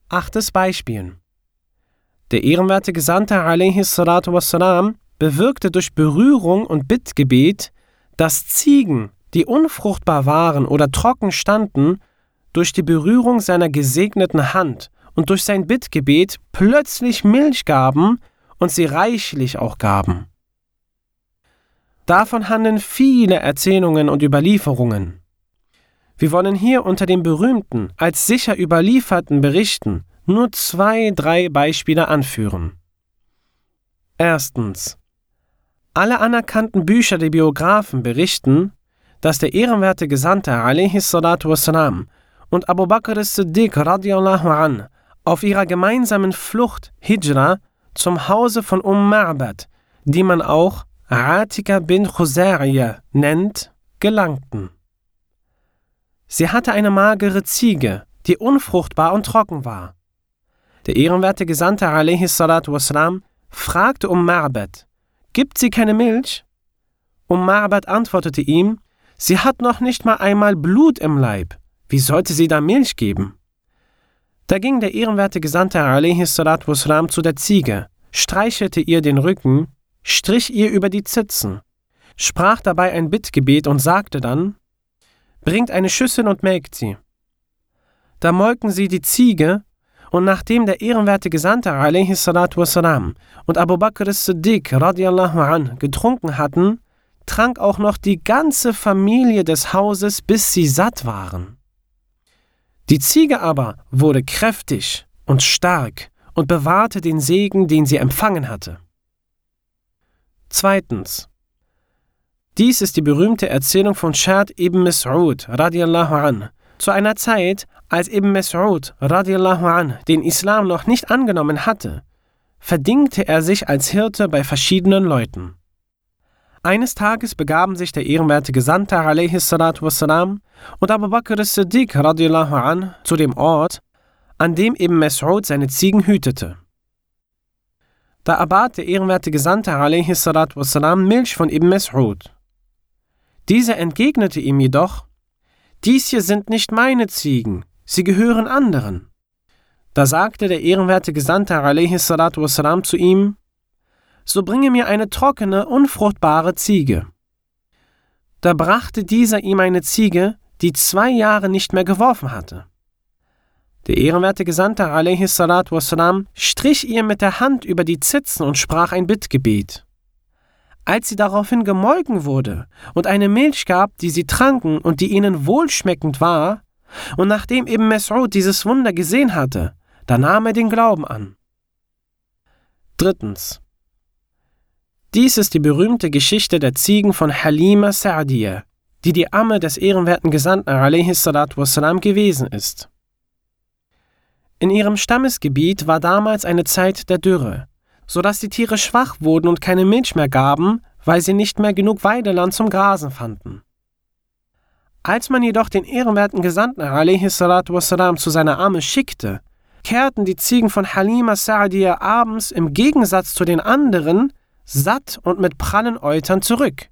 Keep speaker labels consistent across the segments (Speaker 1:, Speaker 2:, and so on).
Speaker 1: 8. Beispiel. Der ehrenwerte Gesandte a.s.w. bewirkte durch Berührung und Bittgebet, dass Ziegen, die unfruchtbar waren oder trocken standen, durch die Berührung seiner gesegneten Hand und durch sein Bittgebet plötzlich Milch gaben und sie reichlich auch gaben. Davon handeln viele Erzählungen und Überlieferungen. Wir wollen hier unter den berühmten, als sicher überlieferten Berichten nur 2, 3 Beispiele anführen. Erstens. Alle anerkannten Bücher der Biografen berichten, dass der ehrenwerte Gesandte a.s.w. und Abu Bakr as-Siddiq radiyallahu an auf ihrer gemeinsamen Flucht Hijra zum Hause von Ma'bad, die man auch Atika bin Khuzariya nennt, gelangten. Sie hatte eine magere Ziege, die unfruchtbar und trocken war. Der ehrenwerte Gesandte a.s.w. fragte Ma'bad, gibt sie keine Milch? Ma'bad antwortete ihm, sie hat noch nicht mal einmal Blut im Leib. Wie sollte sie da Milch geben? Da ging der ehrenwerte Gesandte a.s.w. zu der Ziege, streichelte ihr den Rücken, strich ihr über die Zitzen, sprach dabei ein Bittgebet und sagte dann, bringt eine Schüssel und melkt sie. Da molken sie die Ziege, und nachdem der ehrenwerte Gesandte a.s.w. und Abu Bakr as-Siddiq radiyallahu an getrunken hatten, trank auch noch die ganze Familie des Hauses, bis sie satt waren. Die Ziege aber wurde kräftig und stark und bewahrte den Segen, den sie empfangen hatte. Zweitens. Dies ist die berühmte Erzählung von Shad ibn Mas'ud radiyallahu an, zu einer Zeit, als Ibn Mas'ud radiyallahu an den Islam noch nicht angenommen hatte, verdingte er sich als Hirte bei verschiedenen Leuten. Eines Tages begaben sich der ehrenwerte Gesandte a.s.w. und Abu Bakr as-Siddiq radiyallahu an zu dem Ort, an dem Ibn Mas'ud seine Ziegen hütete. Da erbat der ehrenwerte Gesandte a.s.w. Milch von Ibn Mas'ud. Dieser entgegnete ihm jedoch, dies hier sind nicht meine Ziegen, sie gehören anderen. Da sagte der ehrenwerte Gesandte a.s.w. zu ihm, so bringe mir eine trockene, unfruchtbare Ziege. Da brachte dieser ihm eine Ziege, die 2 Jahre nicht mehr geworfen hatte. Der ehrenwerte Gesandte a.s.w. strich ihr mit der Hand über die Zitzen und sprach ein Bittgebet. Als sie daraufhin gemolken wurde und eine Milch gab, die sie tranken und die ihnen wohlschmeckend war, und nachdem Ibn Mas'ud dieses Wunder gesehen hatte, da nahm er den Glauben an. Drittens. Dies ist die berühmte Geschichte der Ziegen von Halima Sa'diyya, die Amme des ehrenwerten Gesandten a.s.w. gewesen ist. In ihrem Stammesgebiet war damals eine Zeit der Dürre, sodass die Tiere schwach wurden und keine Milch mehr gaben, weil sie nicht mehr genug Weideland zum Grasen fanden. Als man jedoch den ehrenwerten Gesandten a.s.w. zu seiner Amme schickte, kehrten die Ziegen von Halima Sa'diyya abends im Gegensatz zu den anderen satt und mit prallen Eutern zurück.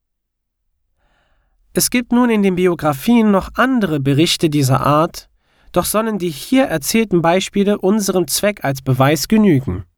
Speaker 1: Es gibt nun in den Biografien noch andere Berichte dieser Art, doch sollen die hier erzählten Beispiele unserem Zweck als Beweis genügen.